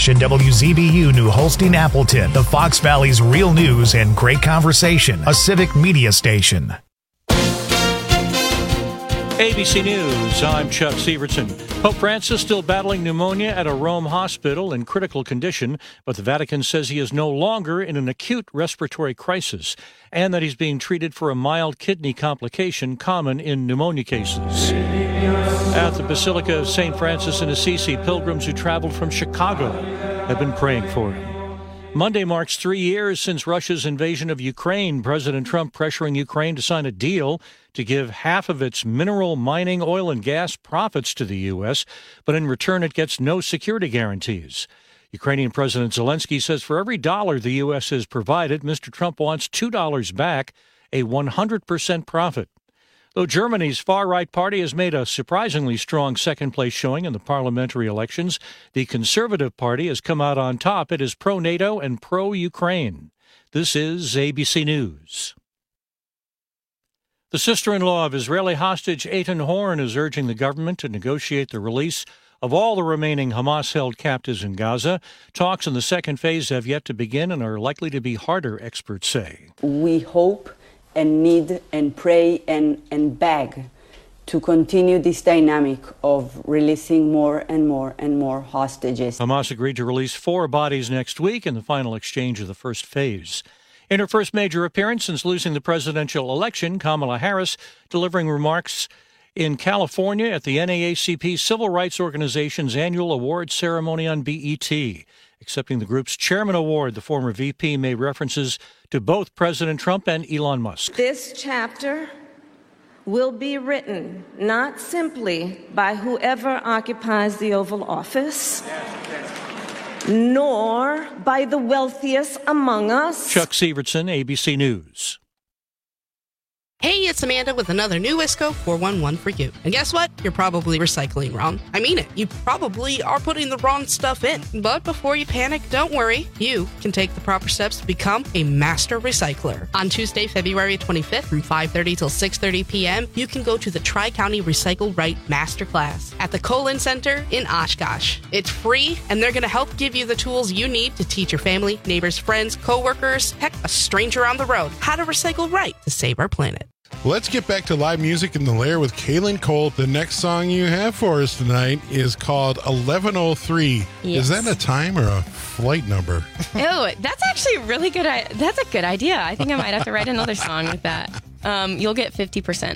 Nash and WZBU New Holstein Appleton, the Fox Valley's real news and great conversation, a civic media station. ABC News, I'm Chuck Severson. Pope Francis still battling pneumonia at a Rome hospital in critical condition, but the Vatican says he is no longer in an acute respiratory crisis and that he's being treated for a mild kidney complication common in pneumonia cases. At the Basilica of St. Francis in Assisi, pilgrims who traveled from Chicago have been praying for him. Monday marks 3 years since Russia's invasion of Ukraine. President Trump pressuring Ukraine to sign a deal to give half of its mineral mining, oil, and gas profits to the U.S., but in return it gets no security guarantees. Ukrainian President Zelensky says for every dollar the U.S. has provided, Mr. Trump wants $2 back, a 100% profit. Though Germany's far-right party has made a surprisingly strong second-place showing in the parliamentary elections, the Conservative Party has come out on top. It is pro-NATO and pro-Ukraine. This is ABC News. The sister-in-law of Israeli hostage Eitan Horn is urging the government to negotiate the release of all the remaining Hamas-held captives in Gaza. Talks in the second phase have yet to begin and are likely to be harder, experts say. We hope and need and pray and beg to continue this dynamic of releasing more and more and more hostages. Hamas agreed to release 4 bodies next week in the final exchange of the first phase. In her first major appearance since losing the presidential election, Kamala Harris delivering remarks in California at the NAACP Civil Rights Organization's annual awards ceremony on BET. Accepting the group's chairman award, the former VP made references to both President Trump and Elon Musk. This chapter will be written not simply by whoever occupies the Oval Office, nor by the wealthiest among us. Chuck Severson, ABC News. Hey, it's Amanda with another new Wisco 411 for you. And guess what? You're probably recycling wrong. I mean it. You probably are putting the wrong stuff in. But before you panic, don't worry. You can take the proper steps to become a master recycler. On Tuesday, February 25th from 5:30 till 6:30 p.m., you can go to the Tri-County Recycle Right Masterclass at the Colin Center in Oshkosh. It's free, and they're going to help give you the tools you need to teach your family, neighbors, friends, coworkers, heck, a stranger on the road, how to recycle right to save our planet. Let's get back to live music in the Lair with Kaylin Cole. The next song you have for us tonight is called 1103. Yes. Is that a time or a flight number? Oh, that's actually really good. That's a good idea. I think I might have to write another song with that. You'll get 50%.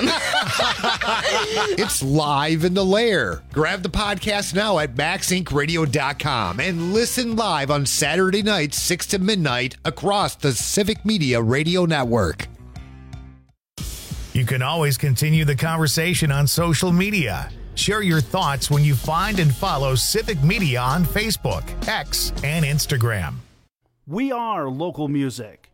It's live in the Lair. Grab the podcast now at MaxIncRadio.com and listen live on Saturday nights, 6 to midnight, across the Civic Media Radio Network. You can always continue the conversation on social media. Share your thoughts when you find and follow Civic Media on Facebook, X, and Instagram. We are local music.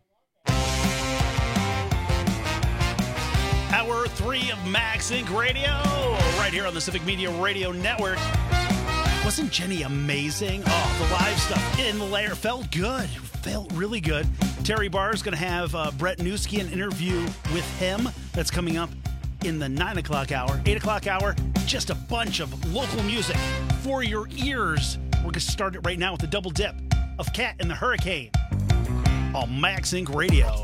Hour 3 of Max Inc. Radio, right here on the Civic Media Radio Network. Wasn't Jenny amazing? Oh, the live stuff in the Lair felt good. Felt really good. Terry Barr is going to have Brett Newski, an interview with him that's coming up in the 9 o'clock hour. 8 o'clock hour, just a bunch of local music for your ears. We're going to start it right now with the double dip of Cat and the Hurricane on Max Inc. Radio.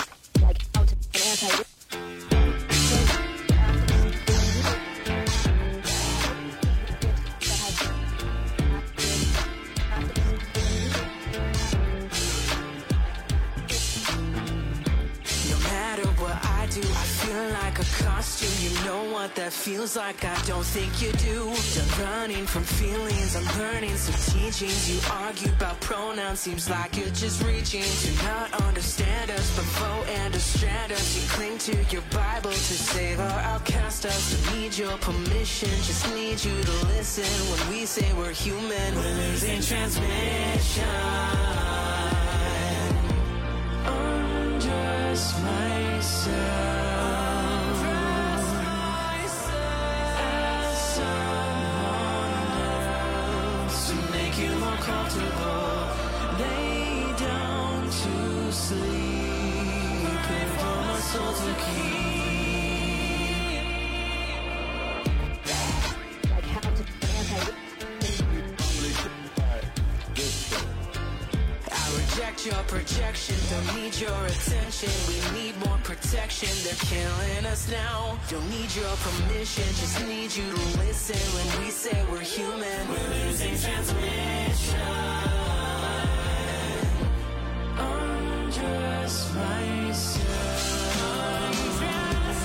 You know what that feels like, I don't think you do. Done running from feelings, I'm learning some teachings. You argue about pronouns, seems like you're just reaching to not understand us, but foe and distract us. You cling to your Bible to save or outcast us. Don't need your permission, just need you to listen when we say we're human. We're losing transmission. Undress myself. Comfortable, lay down to sleep, pray for my soul to keep. reject your projection. Don't need your attention, we need more protection. They're killing us now. Don't need your permission, just need you to listen when we say we're human. We're losing transmission. Undress myself. Undress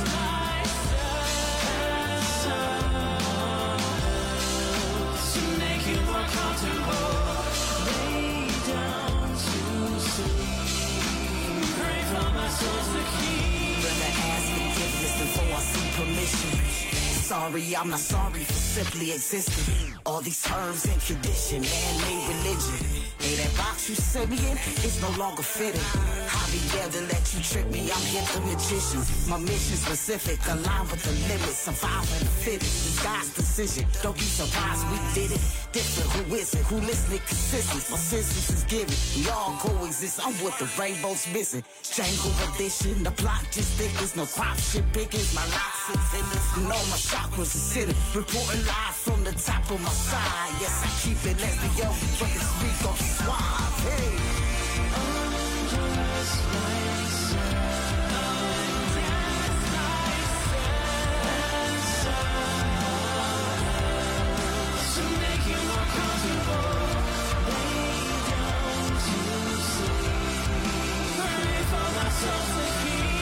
myself to make you more comfortable. Lay down to sleep. Pray for my soul's the key. Better ask forgiveness before I see permission. Sorry, I'm not sorry for simply existing. All these terms and tradition, man-made religion. Hey, that box you set me in, it's no longer fitting. I'll be there to let you trick me, I'm here the magician. My mission specific, aligned with the limits. Survival the fittest, it's God's decision. Don't be surprised we did it. Different, who is it? Who listening consistent? My senses is given, we all coexist. I'm what the rainbow's missing. Jangle edition, the plot just thickens. No crop shit pickings, my life sits in this. You know my chakras are sitting. Reporting live from the top of my side. Yes, I keep it as the young from this week on suave. Hey, undress myself to make you more comfortable. Lay down to sleep. Pray for my soul's the key.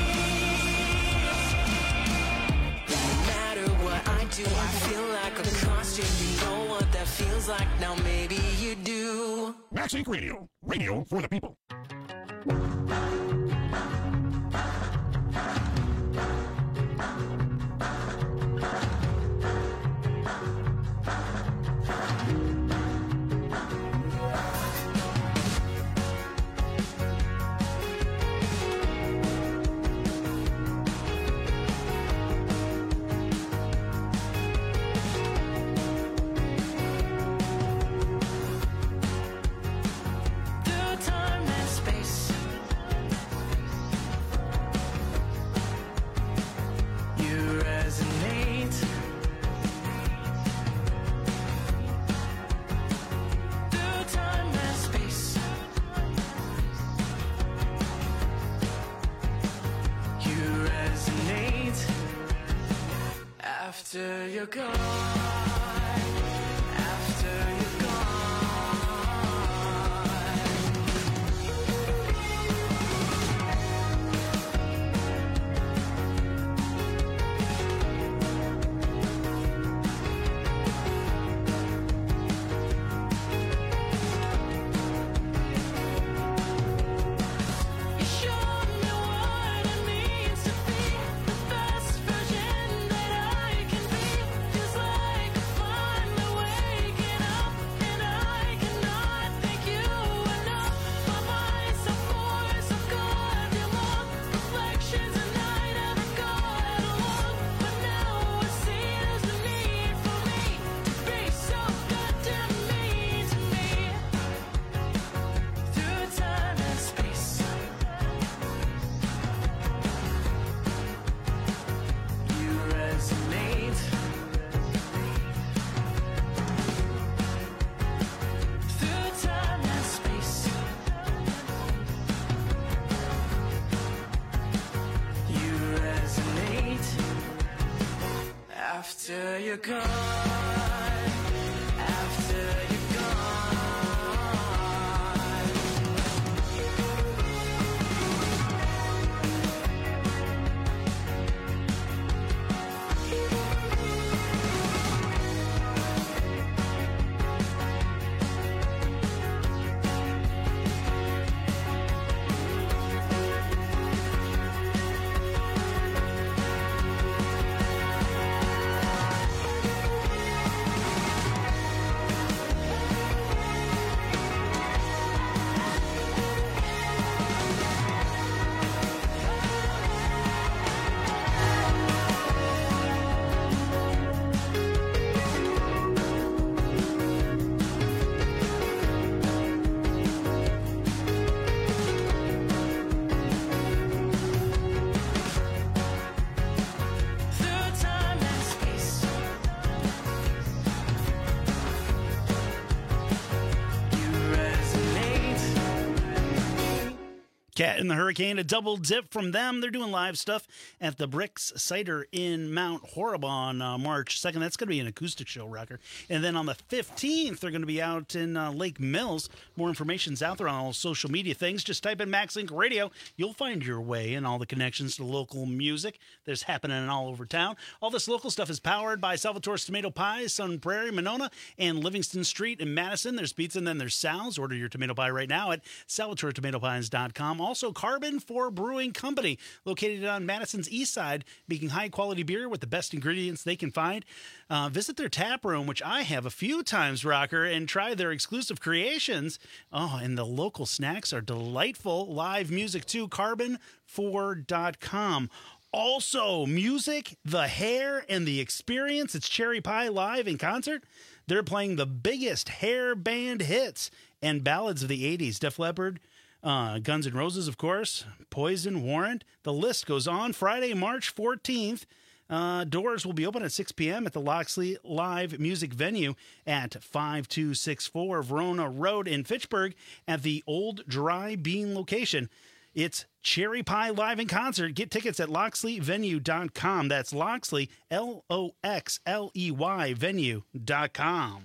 No matter what I do, I feel like a costume. You know what that feels like, now maybe you do. Max Inc. Radio. Radio for the people. After you're gone, after you're gone, after you're Cat and the Hurricane, a double dip from them. They're doing live stuff at the Bricks Cider in Mount Horeb on March 2nd. That's going to be an acoustic show, Rocker. And then on the 15th, they're going to be out in Lake Mills. More information's out there on all social media things. Just type in MaxLink Radio. You'll find your way and all the connections to local music that's happening all over town. All this local stuff is powered by Salvatore's Tomato Pies, Sun Prairie, Monona, and Livingston Street in Madison. There's pizza and then there's Sal's. Order your tomato pie right now at SalvatoreTomatoPies.com. Also, Carbon 4 Brewing Company, located on Madison's east side, making high-quality beer with the best ingredients they can find. Visit their tap room, which I have a few times, Rocker, and try their exclusive creations. Oh, and the local snacks are delightful. Live music, too. Carbon4.com. Also, music, the hair, and the experience. It's Cherry Pie Live in concert. They're playing the biggest hair band hits and ballads of the 80s. Def Leppard, Guns N' Roses, of course, Poison, Warrant. The list goes on. Friday, March 14th. Doors will be open at 6 p.m. at the Loxley Live Music Venue at 5264 Verona Road in Fitchburg at the Old Dry Bean location. It's Cherry Pie Live in concert. Get tickets at LoxleyVenue.com. That's Loxley, Loxley, venue.com.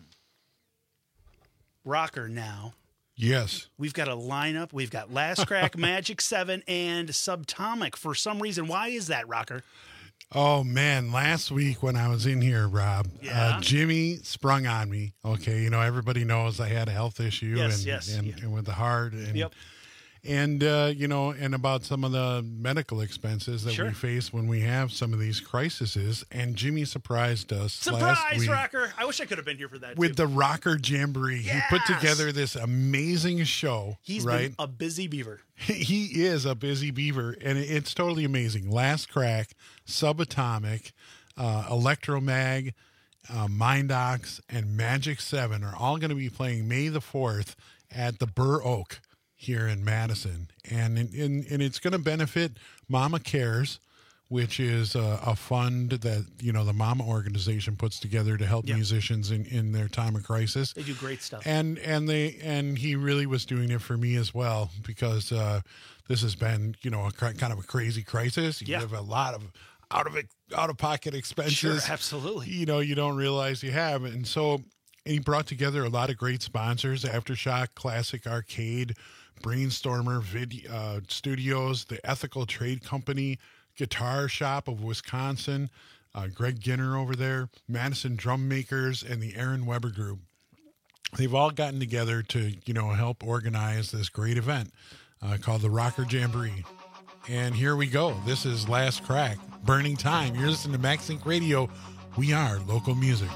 Rocker now. Yes. We've got a lineup. We've got Last Crack, Magic 7, and Subatomic for some reason. Why is that, Rocker? Oh, man. Last week when I was in here, Rob, Jimmy sprung on me. Okay. You know, everybody knows I had a health issue and with the heart. And, and you know, and about some of the medical expenses that we face when we have some of these crises. And Jimmy surprised us last week. Rocker! I wish I could have been here for that, with the Rocker Jamboree. Yes! He put together this amazing show. He's been a busy beaver. He is a busy beaver, and it's totally amazing. Last Crack, Subatomic, Electromag, Mindox, and Magic 7 are all going to be playing May the 4th at the Burr Oak here in Madison, and it's going to benefit Mama Cares, which is a fund that, you know, the Mama organization puts together to help musicians in their time of crisis. They do great stuff. And he really was doing it for me as well, because this has been, you know, kind of a crazy crisis. You have a lot of out of pocket expenses. Sure, absolutely. You know, you don't realize you have, and so he brought together a lot of great sponsors: Aftershock, Classic Arcade, Brainstormer Studios, the Ethical Trade Company, Guitar Shop of Wisconsin, Greg Ginner over there, Madison Drum Makers, and the Aaron Weber Group. They've all gotten together to, you know, help organize this great event called the Rocker Jamboree. And here we go. This is Last Crack, Burning Time. You're listening to MaxLink Radio. We are local music.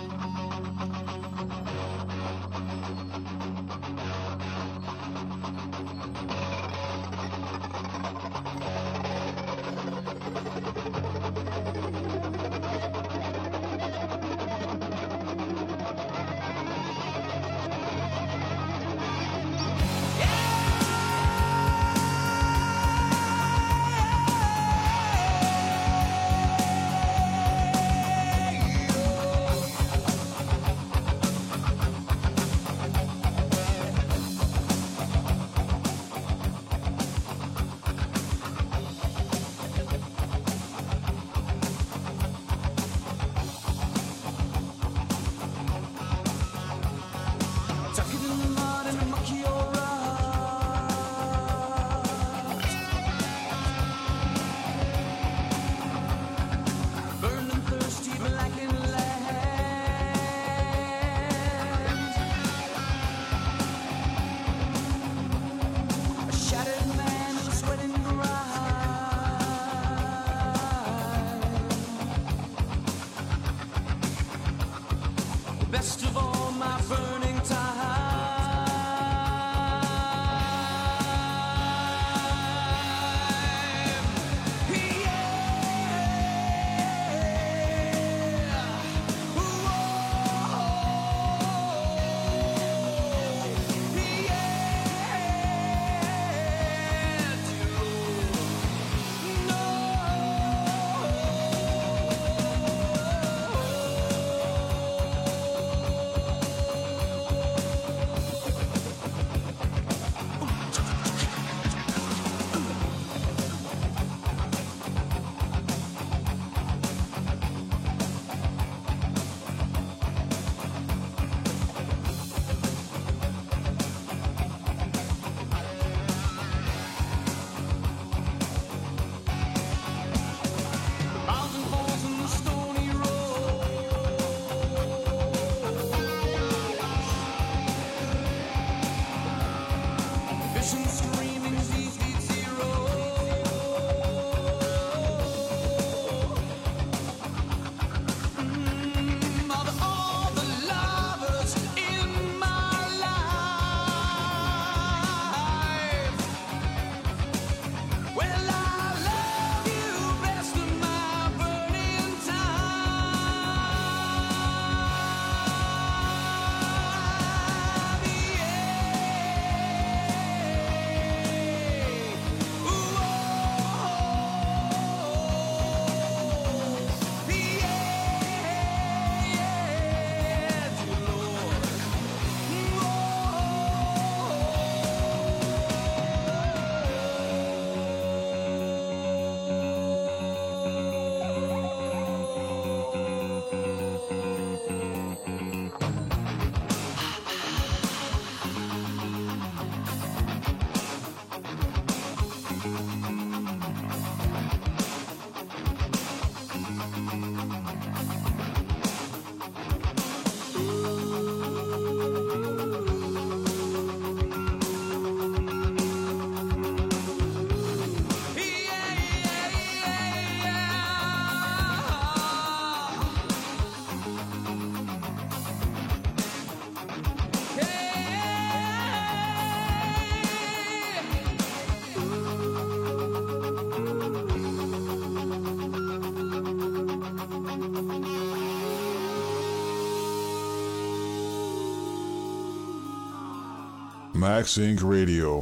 Max Inc. Radio.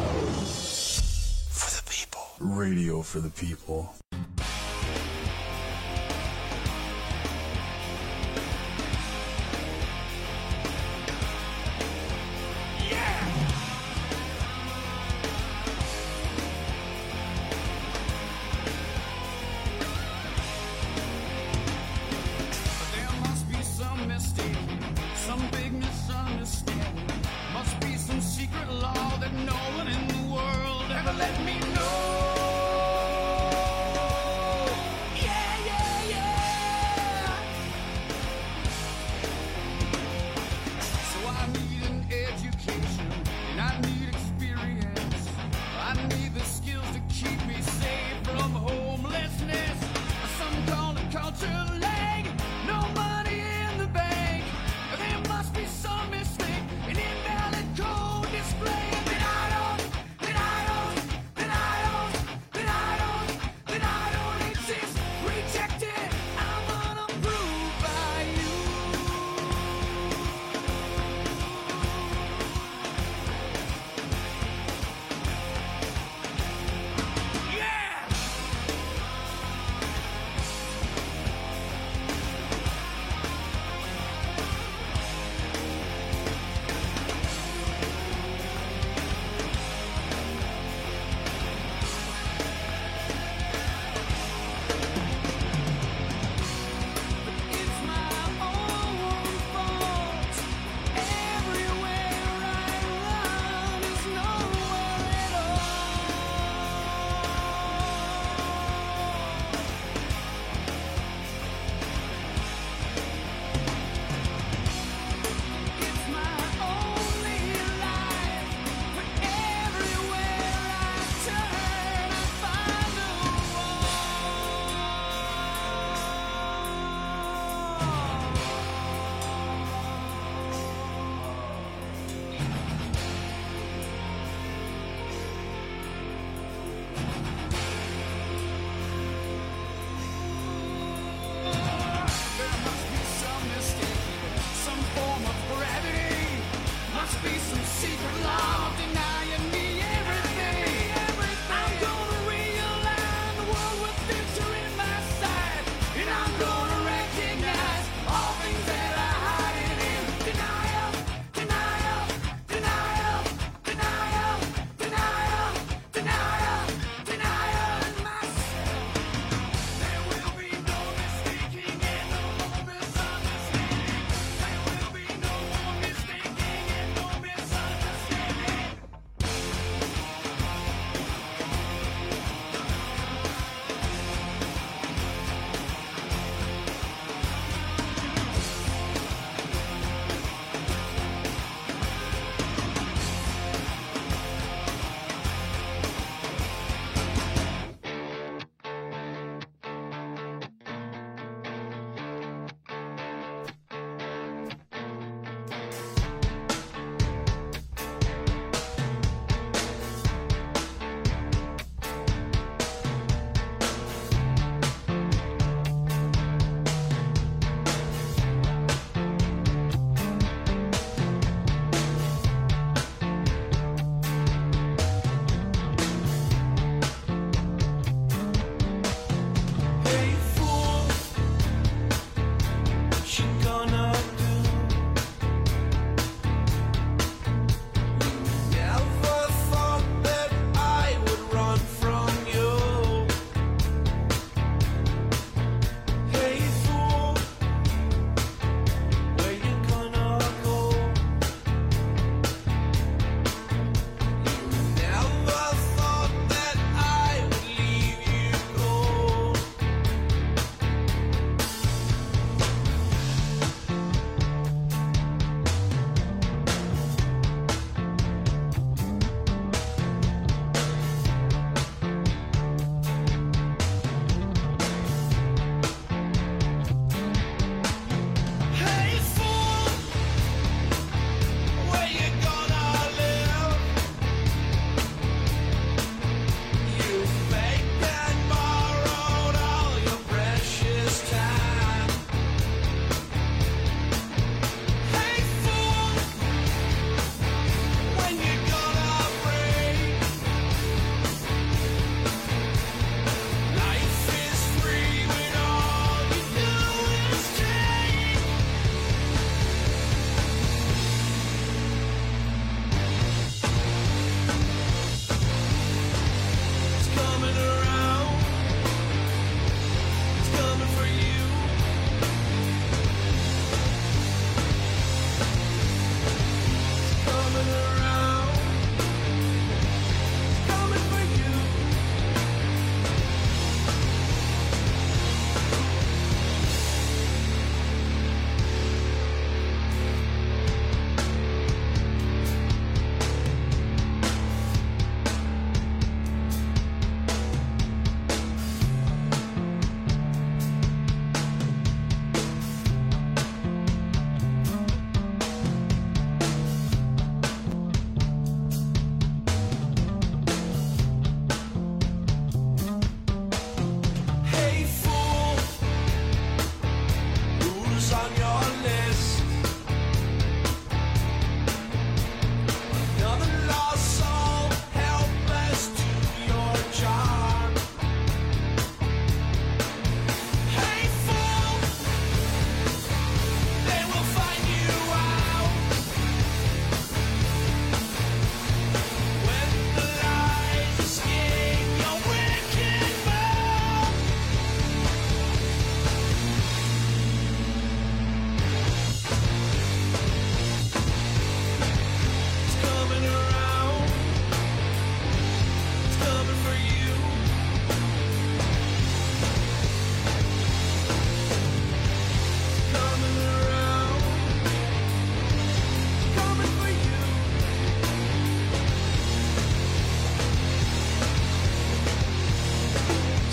For the people. Radio for the people.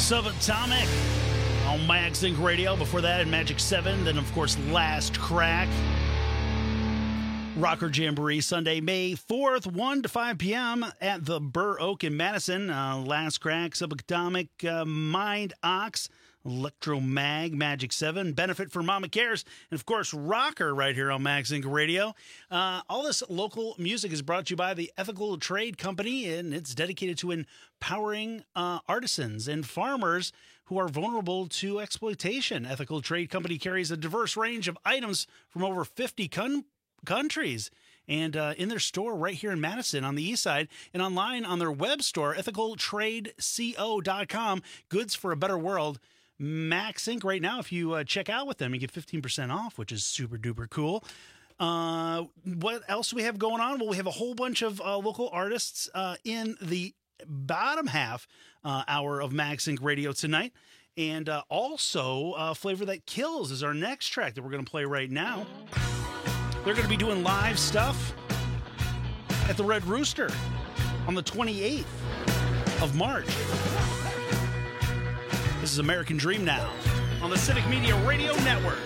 Subatomic on Max Inc. Radio. Before that, in Magic 7. Then, of course, Last Crack. Rocker Jamboree, Sunday, May 4th, 1 to 5 p.m. at the Burr Oak in Madison. Last Crack, Subatomic, Mind Ox, Electromag, Magic 7, Benefit for Mama Cares, and, of course, Rocker right here on Max Inc. Radio. All this local music is brought to you by the Ethical Trade Company, and it's dedicated to empowering artisans and farmers who are vulnerable to exploitation. Ethical Trade Company carries a diverse range of items from over 50 countries, and in their store right here in Madison on the east side, and online on their web store, ethicaltradeco.com. Goods for a better world. Max Inc. right now, if you check out with them, you get 15% off, which is super duper cool. What else do we have going on? Well, we have a whole bunch of local artists in the bottom half hour of Max Inc. Radio tonight. And also, Flavor That Kills is our next track that we're going to play right now. They're going to be doing live stuff at the Red Rooster on the 28th of March. This is American Dream now on the Civic Media Radio Network.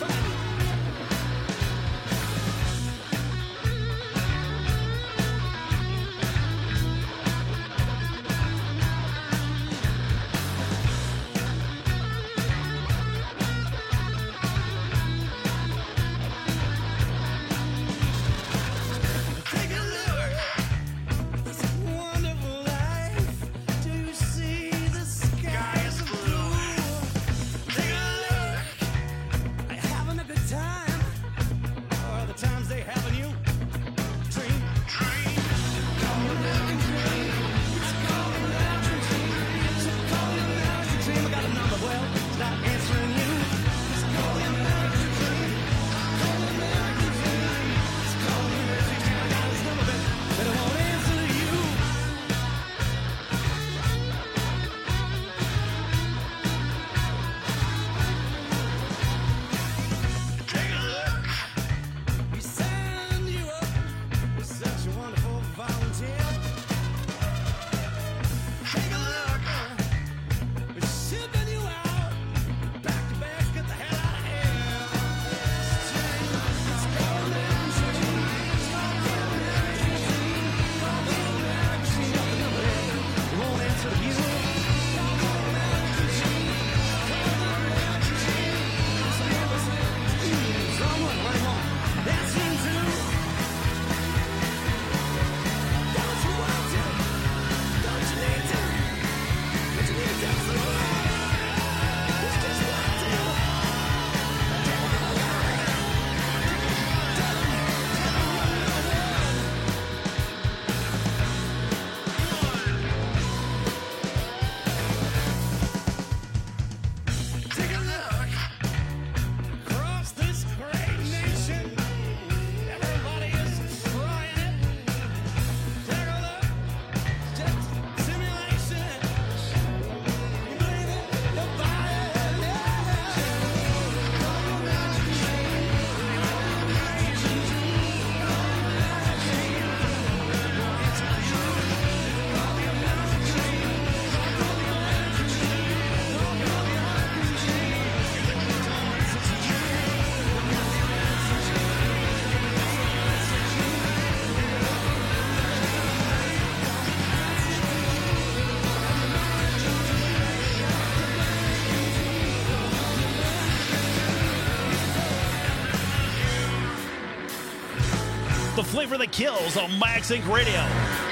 The Flavor That Kills on Max Inc. Radio.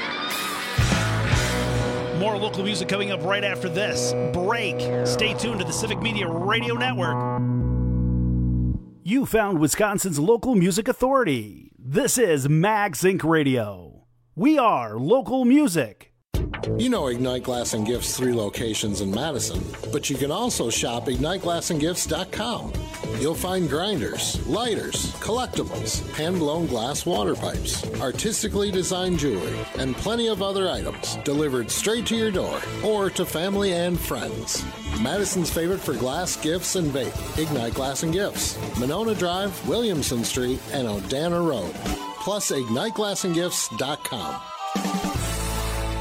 More local music coming up right after this break. Stay tuned to the Civic Media Radio Network. You found Wisconsin's local music authority. This is Max Inc. Radio. We are local music. You know Ignite Glass and Gifts 3 locations in Madison, but you can also shop IgniteGlassandGifts.com. You'll find grinders, lighters, collectibles, hand-blown glass water pipes, artistically designed jewelry, and plenty of other items delivered straight to your door or to family and friends. Madison's favorite for glass, gifts, and vape, Ignite Glass and Gifts, Monona Drive, Williamson Street, and Odana Road. Plus, IgniteGlassandGifts.com.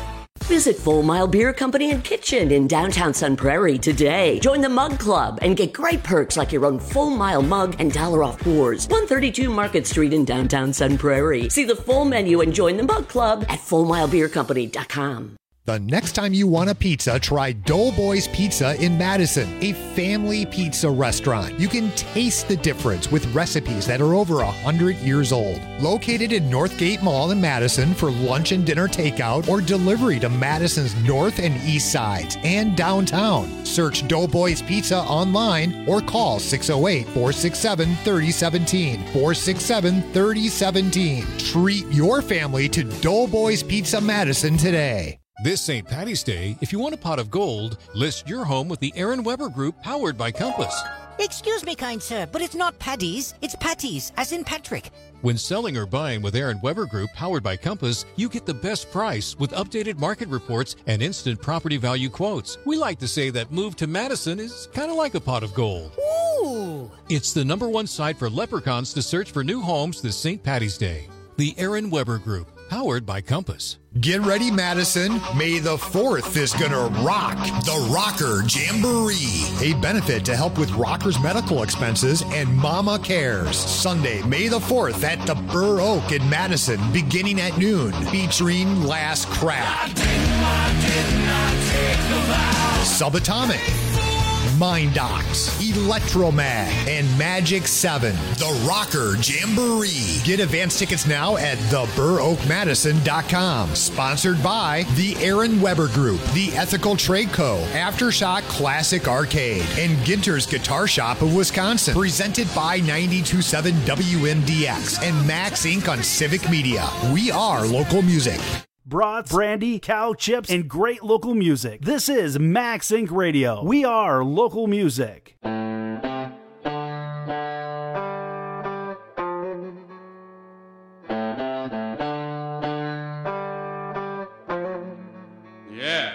Visit Full Mile Beer Company and Kitchen in downtown Sun Prairie today. Join the Mug Club and get great perks like your own Full Mile mug and $1 off pours. 132 Market Street in downtown Sun Prairie. See the full menu and join the Mug Club at FullMileBeerCompany.com. The next time you want a pizza, try Doughboys Pizza in Madison, a family pizza restaurant. You can taste the difference with recipes that are over 100 years old. Located in Northgate Mall in Madison for lunch and dinner takeout or delivery to Madison's north and east sides and downtown. Search Doughboys Pizza online or call 608-467-3017. 467-3017. Treat your family to Doughboys Pizza Madison today. This St. Paddy's Day, if you want a pot of gold, list your home with the Aaron Weber Group, powered by Compass. Excuse me, kind sir, but it's not Paddy's, it's Patties, as in Patrick. When selling or buying with Aaron Weber Group, powered by Compass, you get the best price with updated market reports and instant property value quotes. We like to say that move to Madison is kind of like a pot of gold. Ooh! It's the #1 site for leprechauns to search for new homes this St. Paddy's Day. The Aaron Weber Group, powered by Compass. Get ready, Madison. May the 4th is gonna rock the Rocker Jamboree, a benefit to help with rockers' medical expenses and Mama Cares. Sunday, May the 4th at the Burr Oak in Madison, beginning at noon, featuring Last Crack, Subatomic, Mindox, Electromag, and Magic 7. The Rocker Jamboree. Get advance tickets now at theburroakmadison.com. Sponsored by the Aaron Weber Group, the Ethical Trade Co., Aftershock Classic Arcade, and Ginter's Guitar Shop of Wisconsin. Presented by 92.7 WMDX and Max Inc. on Civic Media. We are local music. Brats, brandy, cow chips, and great local music. This is Max Inc. Radio. We are local music. Yeah.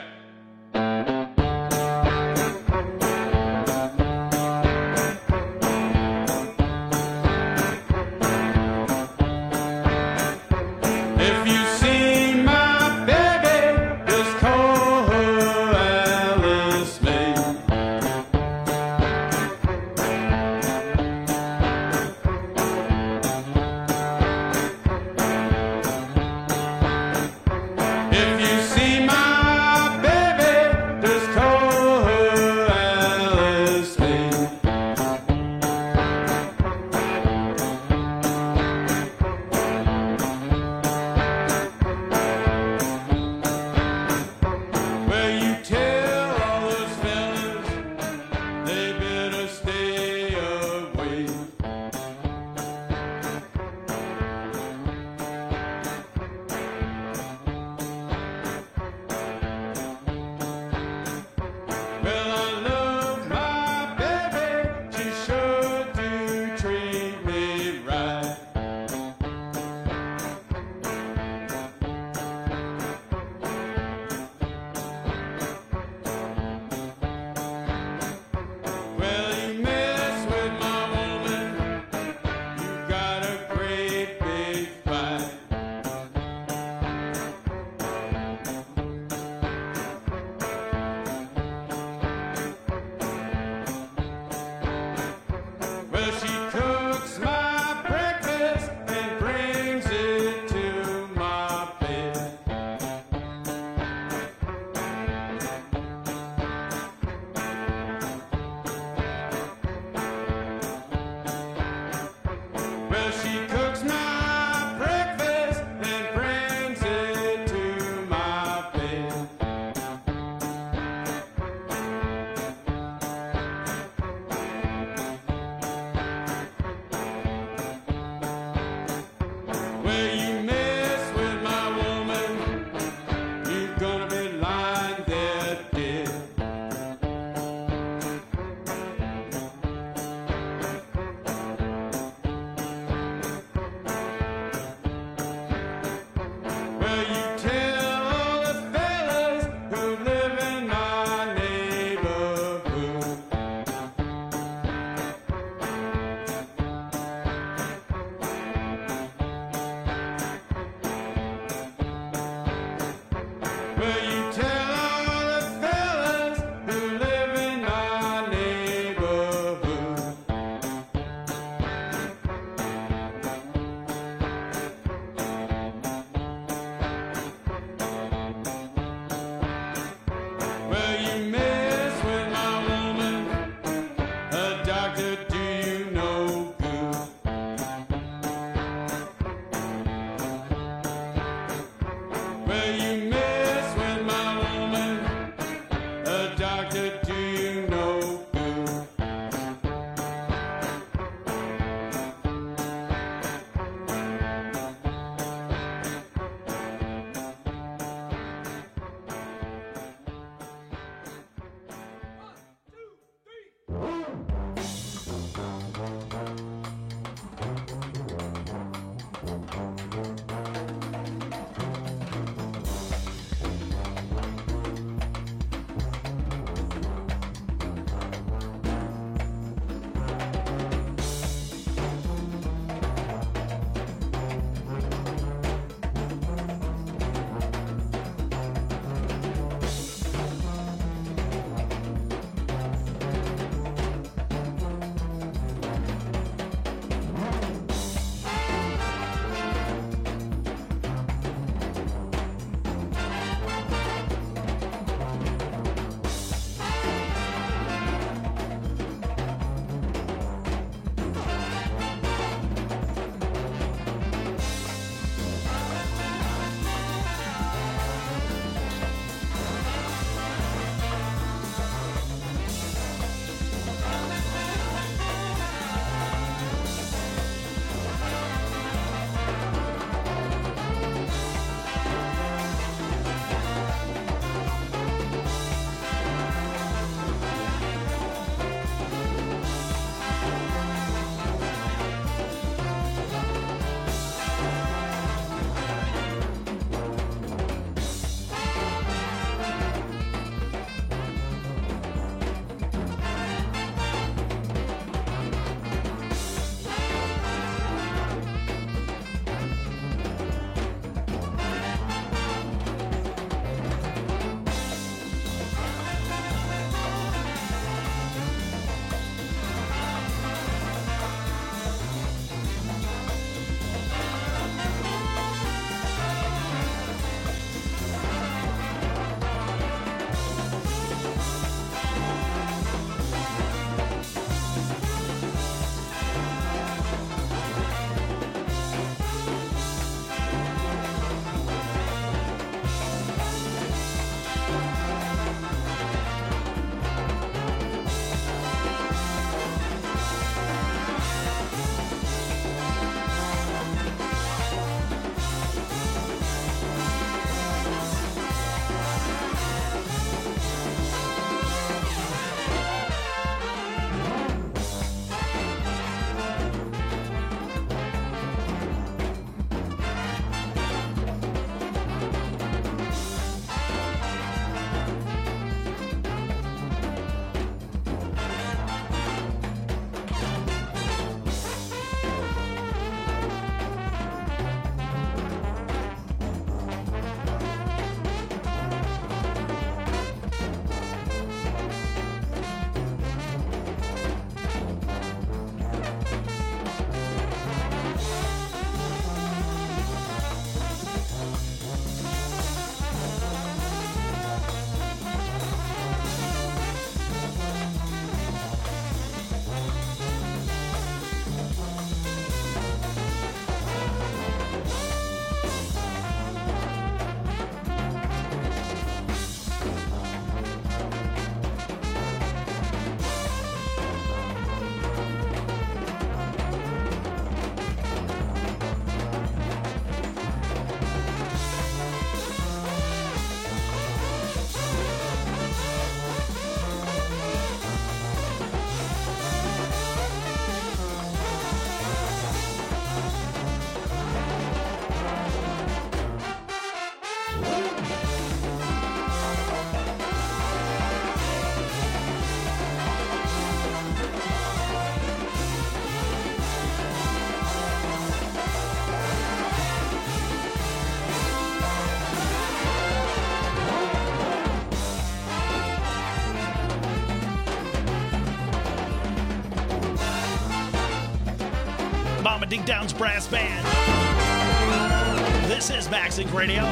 Dig Down's Brass Band. This is Max Inc. Radio.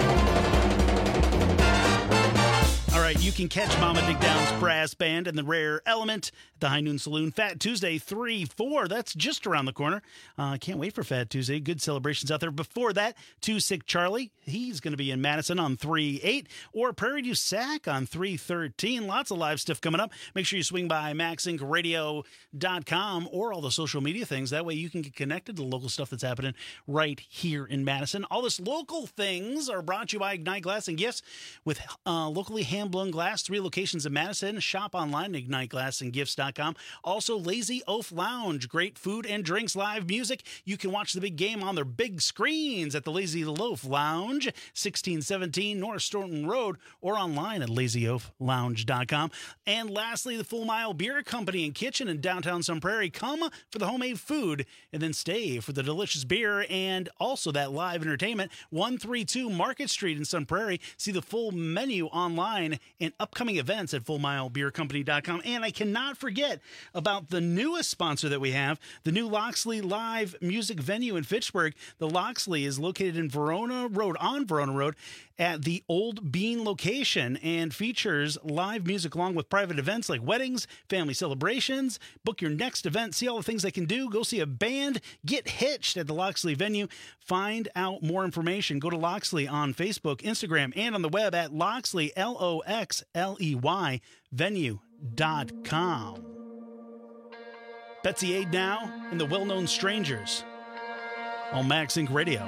All right, you can catch Mama Dig Down's Brass Band and the Rare Element at the High Noon Saloon. Fat Tuesday, 3-4. That's just around the corner. Can't wait for Fat Tuesday. Good celebrations out there. Before that, Too Sick Charlie. He's going to be in Madison on 3-8. Or Prairie Du Sac on 3-13. Lots of live stuff coming up. Make sure you swing by maxincradio.com or all the social media things. That way you can get connected to the local stuff that's happening right here in Madison. All this local things are brought to you by Ignite Glass and Gifts with locally hand-blown glass, 3 locations in Madison. Shop online at IgniteGlassandGifts.com. Also, Lazy Oaf Lounge. Great food and drinks, live music. You can watch the big game on their big screens at the Lazy Loaf Lounge, 1617 North Staunton Road, or online at LazyOafLounge.com. And lastly, the Full Mile Beer Company and Kitchen in downtown Sun Prairie. Come for the homemade food and then stay for the delicious beer and also that live entertainment. 132 Market Street in Sun Prairie. See the full menu online and upcoming events at FullMileBeerCompany.com. And I cannot forget about the newest sponsor that we have, the new Loxley Live Music Venue in Fitchburg. The Loxley is located in Verona Road, on Verona Road, at the Old Bean location, and features live music along with private events like weddings, family celebrations. Book your next event, see all the things they can do, go see a band, get hitched at the Loxley venue. Find out more information. Go to Loxley on Facebook, Instagram, and on the web at Loxley, Loxley, venue.com. Betsy Aid now and the Well-Known Strangers on Max Inc. Radio.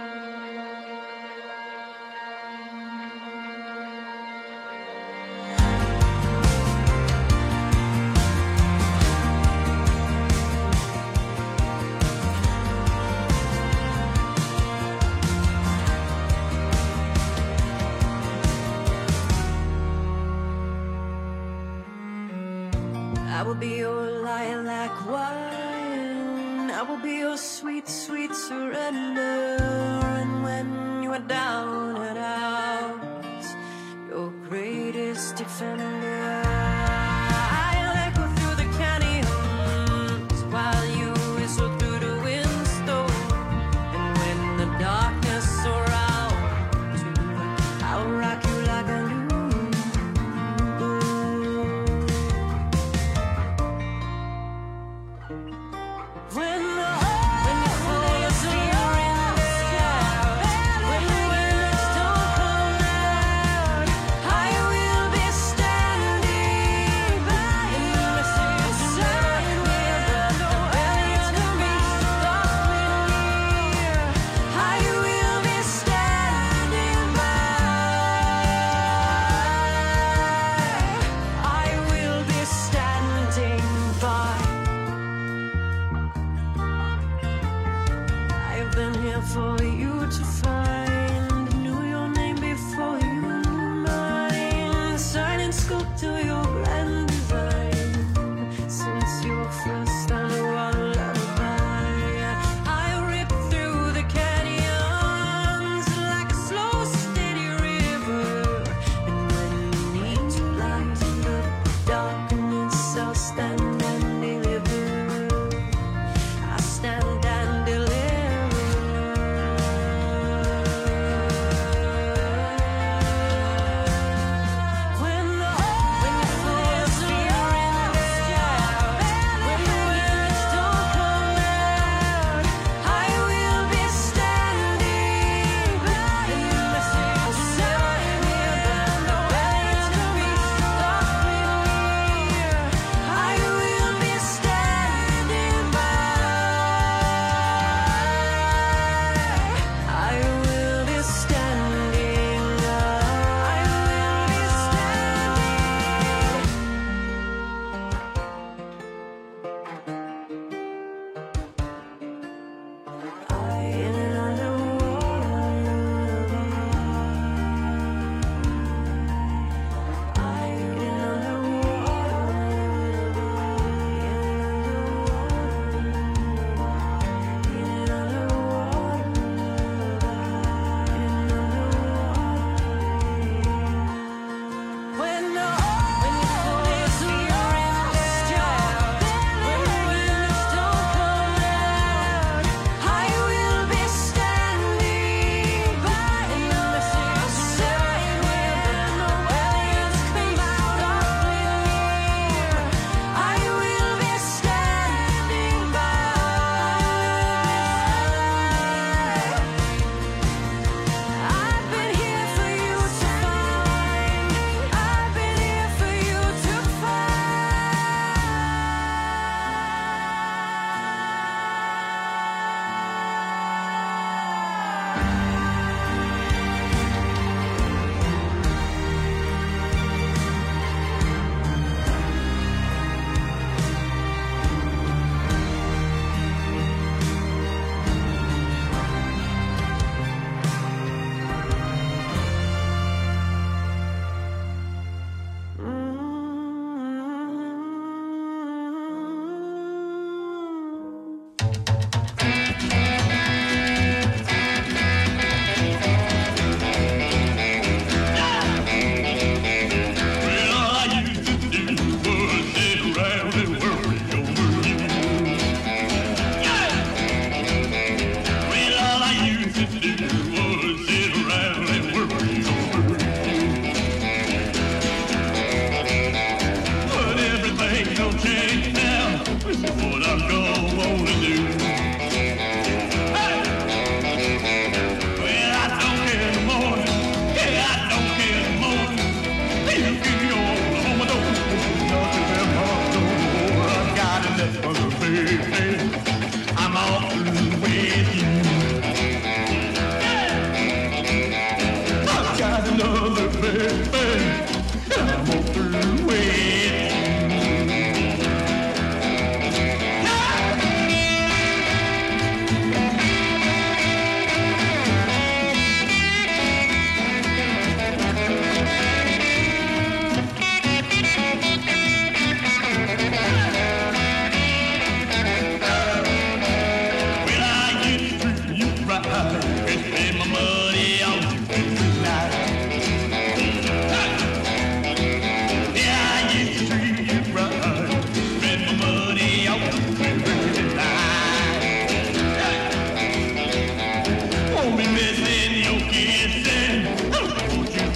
I will be your lilac wine. I will be your sweet, sweet surrender. And when you are down and out, your greatest defender. I'll echo through the canyons while you whistle through the windstorm. And when the darkness surrounds you, I'll rock you like a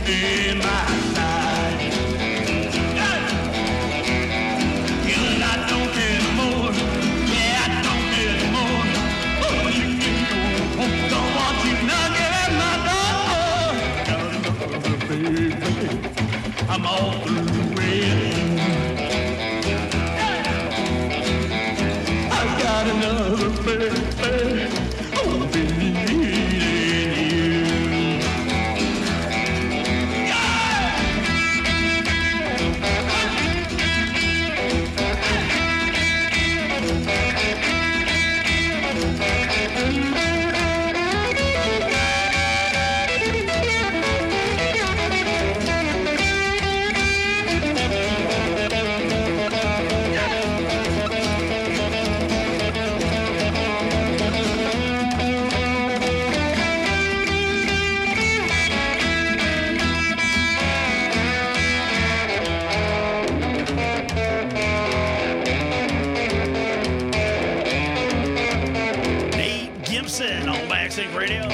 in my side. And I don't care no more. Yeah, I don't care no more. Oh, you can go home. Don't want you knocking at my door. Got another baby. I'm all through with. I got another baby. Oh, baby. On Backsync Radio.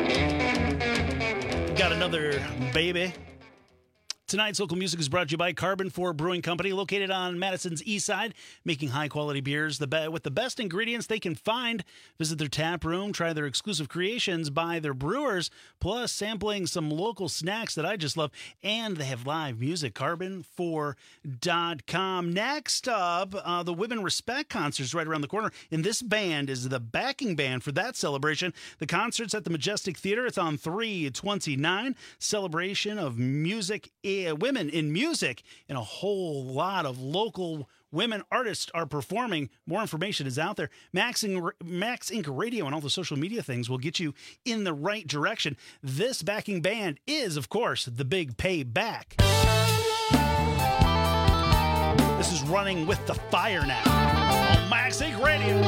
Got another baby. Tonight's local music is brought to you by Carbon 4 Brewing Company, located on Madison's east side, making high-quality beers with the best ingredients they can find. Visit their tap room, try their exclusive creations by their brewers, plus sampling some local snacks that I just love. And they have live music, carbon4.com. Next up, the Women Respect concert's right around the corner, and this band is the backing band for that celebration. The concert's at the Majestic Theater. It's on 3/29, celebration of music, women in music, and a whole lot of local women artists are performing. More information is out there. Max Inc. Radio and all the social media things will get you in the right direction. This backing band is, of course, the Big Payback. This is Running with the Fire now on Max Inc. Radio.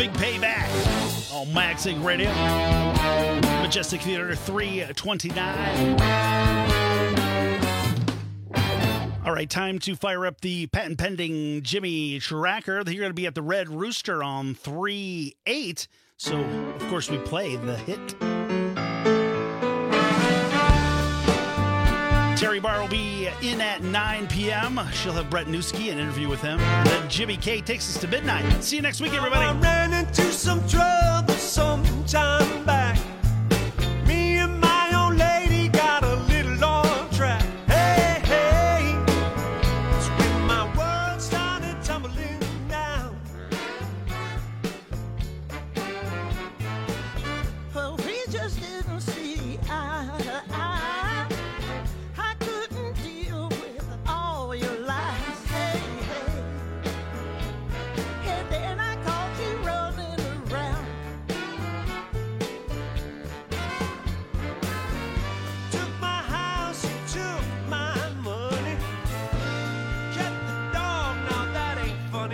Big Payback on Max Inc. Radio. Majestic Theater 329. All right, time to fire up the patent pending Jimmy Tracker. You're going to be at the Red Rooster on 3/8. So, of course, we play the hit. Terry Barr will be in at 9 p.m. She'll have Brett Newski, an interview with him. Then Jimmy K takes us to midnight. See you next week, everybody. I ran into some trouble some time back. Me and my old lady got a little off track. Hey, hey, it's when my world started tumbling down. Well, we just didn't see eye to eye. I couldn't deal with all your lies. Hey, hey. And then I caught you running around. Took my house, you took my money. Kept the dog, now that ain't funny.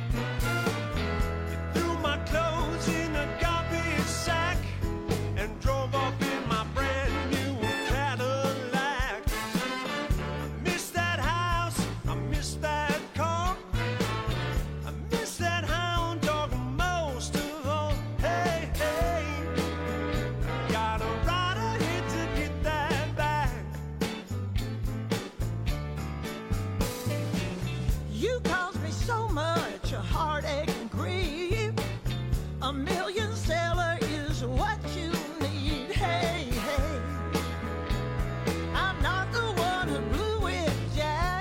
You threw my clothes in a garbage sack and drove off in my brand new Cadillac. I miss that house, I miss that car. I miss that hound dog most of all. Hey, hey, gotta ride ahead to get that back. You caused me so much heartache and grief. A million seller is what you need. Hey, hey, I'm not the one who blew it, Jack.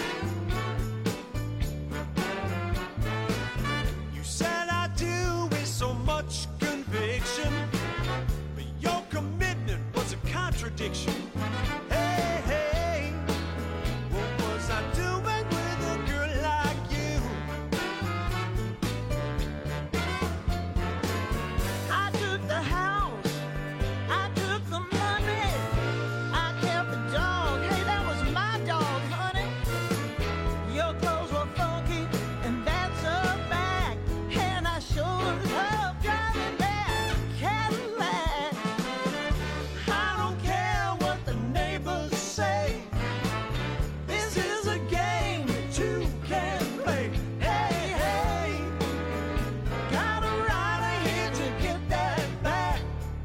You said I do with so much conviction, but your commitment was a contradiction. Hey, hey, what was I doing with a girl like you? I took the house, I took the money, I kept the dog. Hey, that was my dog, honey. Your clothes were funky, and that's a fact. And I sure love driving that Cadillac. I don't care what the neighbors say. This is a game that two can play. Hey, hey, gotta ride ahead to get that back.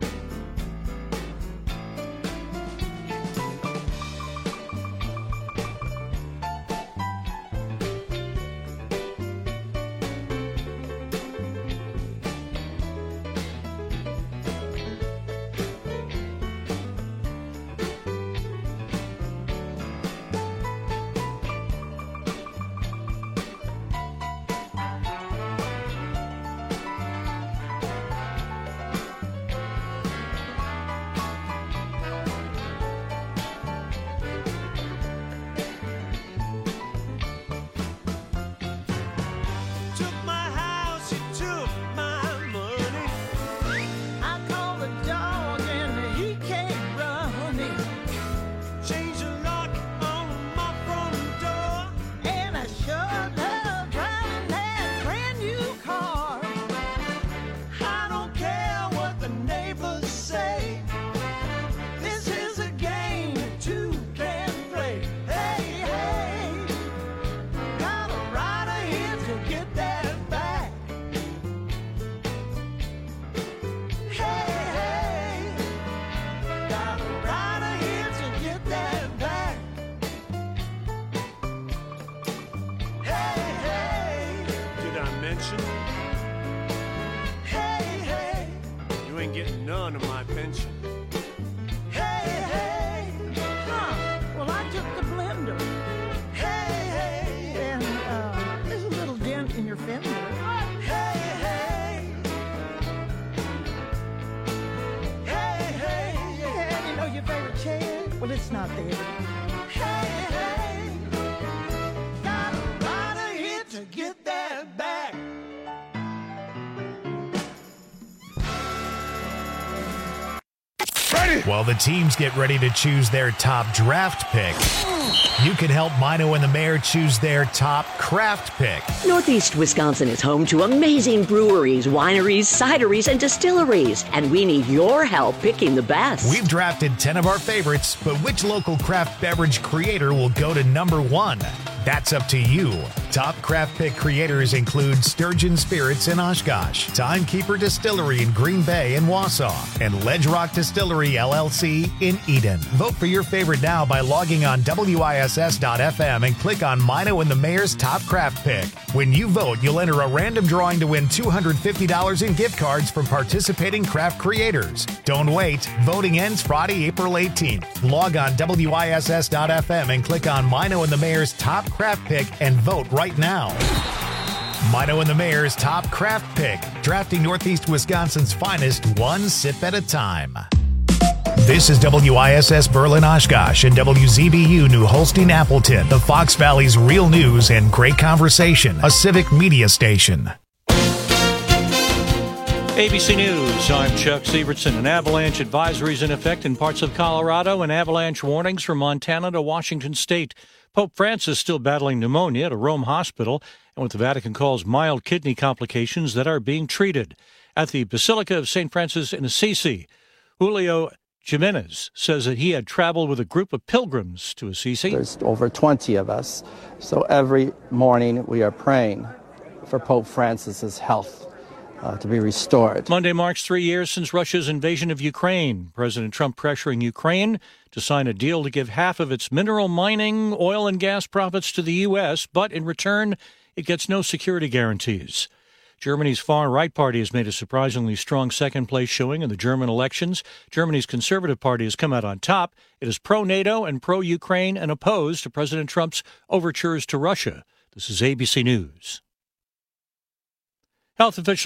Took my house, you took my money. I called the dog and he came running. Changed the lock on my front door, and I sure love driving that brand new car. I don't care what the neighbors say. This is a game that two can play. Hey, hey, gotta ride ahead to get that back. Hey, hey, gotta ride ahead to get that back. Hey, hey, did I mention? Hey, hey, you ain't getting none of my pension. Hey, hey, well, I took the blender. Hey, hey, and there's a little dent in your fender. Hey, hey, hey, hey, and you know your favorite chair? Well, it's not there. Hey, hey, gotta ride ahead to get that back. Ready? While the teams get ready to choose their top draft pick, you can help Mino and the Mayor choose their top craft pick. Northeast Wisconsin is home to amazing breweries, wineries, cideries, and distilleries, and we need your help picking the best. We've drafted 10 of our favorites, but which local craft beverage creator will go to number 1? That's up to you. Top craft pick creators include Sturgeon Spirits in Oshkosh, Timekeeper Distillery in Green Bay and Wausau, and Ledge Rock Distillery LLC in Eden. Vote for your favorite now by logging on WISS.FM and click on Mino and the Mayor's Top Craft Pick. When you vote, you'll enter a random drawing to win $250 in gift cards from participating craft creators. Don't wait. Voting ends Friday, April 18th. Log on WISS.FM and click on Mino and the Mayor's Top Craft Pick and vote right now. Mino and the Mayor's Top Craft Pick, drafting Northeast Wisconsin's finest one sip at a time. This is WISS Berlin Oshkosh and WZBU New Holstein Appleton, the Fox Valley's real news and great conversation, a civic media station. ABC News, I'm Chuck Severson. An avalanche advisory is in effect in parts of Colorado and avalanche warnings from Montana to Washington State. Pope Francis still battling pneumonia at a Rome hospital and what the Vatican calls mild kidney complications that are being treated. At the Basilica of St. Francis in Assisi, Julio Jimenez says that he had traveled with a group of pilgrims to Assisi. There's over 20 of us, so every morning we are praying for Pope Francis's health to be restored. Monday marks 3 years since Russia's invasion of Ukraine. President Trump pressuring Ukraine to sign a deal to give half of its mineral mining, oil and gas profits to the U.S., but in return, it gets no security guarantees. Germany's far-right party has made a surprisingly strong second-place showing in the German elections. Germany's Conservative Party has come out on top. It is pro-NATO and pro-Ukraine and opposed to President Trump's overtures to Russia. This is ABC News. Health officials